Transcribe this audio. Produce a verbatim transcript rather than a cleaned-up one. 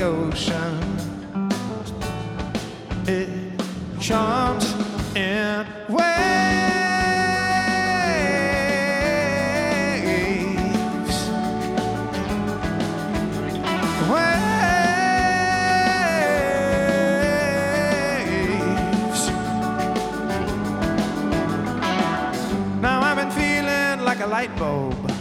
the ocean. It charms in waves. Waves. Now I've been feeling like a light bulb